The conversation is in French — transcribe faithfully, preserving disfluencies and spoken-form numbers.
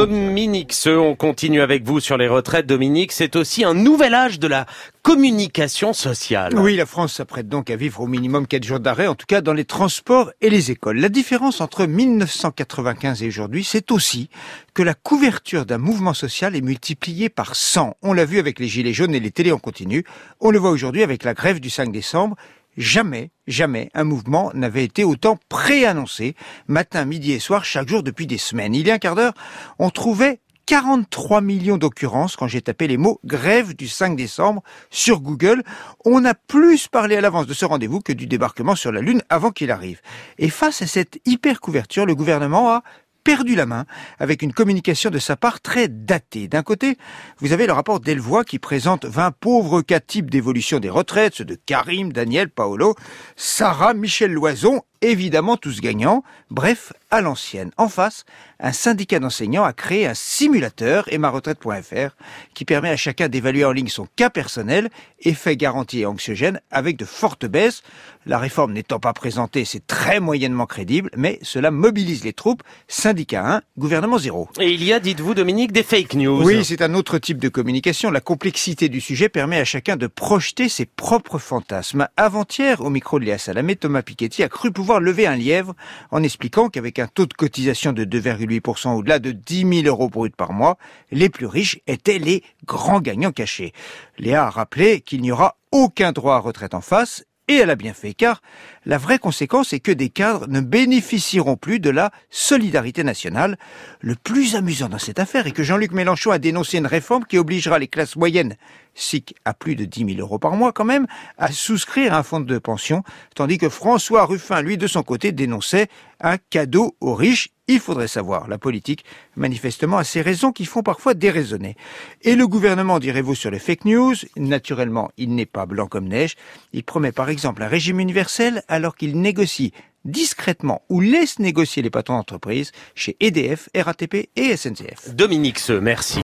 Dominique Seux, on continue avec vous sur les retraites. Dominique, c'est aussi un nouvel âge de la communication sociale. Oui, la France s'apprête donc à vivre au minimum quatre jours d'arrêt, en tout cas dans les transports et les écoles. La différence entre mille neuf cent quatre-vingt-quinze et aujourd'hui, c'est aussi que la couverture d'un mouvement social est multipliée par cent. On l'a vu avec les gilets jaunes et les télés en continu. On le voit aujourd'hui avec la grève du cinq décembre. Jamais, jamais un mouvement n'avait été autant préannoncé, matin, midi et soir, chaque jour depuis des semaines. Il y a un quart d'heure, on trouvait quarante-trois millions d'occurrences quand j'ai tapé les mots « grève du cinq décembre » sur Google. On a plus parlé à l'avance de ce rendez-vous que du débarquement sur la Lune avant qu'il arrive. Et face à cette hyper couverture, le gouvernement a perdu la main avec une communication de sa part très datée. D'un côté, vous avez le rapport Delvoye qui présente vingt pauvres cas types d'évolution des retraites, ceux de Karim, Daniel, Paolo, Sarah, Michel Loison, évidemment tous gagnants, bref, à l'ancienne. En face, un syndicat d'enseignants a créé un simulateur, emma retraite point f r, qui permet à chacun d'évaluer en ligne son cas personnel, effet garanti et anxiogène, avec de fortes baisses. La réforme n'étant pas présentée, c'est très moyennement crédible, mais cela mobilise les troupes. Syndicat un, gouvernement zéro. Et il y a, dites-vous Dominique, des fake news. Oui, c'est un autre type de communication. La complexité du sujet permet à chacun de projeter ses propres fantasmes. Avant-hier, au micro de Léa Salamé, Thomas Piketty a cru pouvoir lever un lièvre en expliquant qu'avec un taux de cotisation de deux virgule huit pour cent au-delà de dix mille euros bruts par mois, les plus riches étaient les grands gagnants cachés. Léa a rappelé qu'il n'y aura aucun droit à retraite en face. Et elle a bien fait, car la vraie conséquence est que des cadres ne bénéficieront plus de la solidarité nationale. Le plus amusant dans cette affaire est que Jean-Luc Mélenchon a dénoncé une réforme qui obligera les classes moyennes, S I C à plus de dix mille euros par mois quand même, à souscrire à un fonds de pension, tandis que François Ruffin, lui, de son côté, dénonçait un cadeau aux riches. Il faudrait savoir, la politique, manifestement, a ses raisons qui font parfois déraisonner. Et le gouvernement, direz-vous, sur les fake news, naturellement, il n'est pas blanc comme neige. Il promet par exemple un régime universel alors qu'il négocie discrètement ou laisse négocier les patrons d'entreprise chez E D F, R A T P et S N C F. Dominique Seux, merci.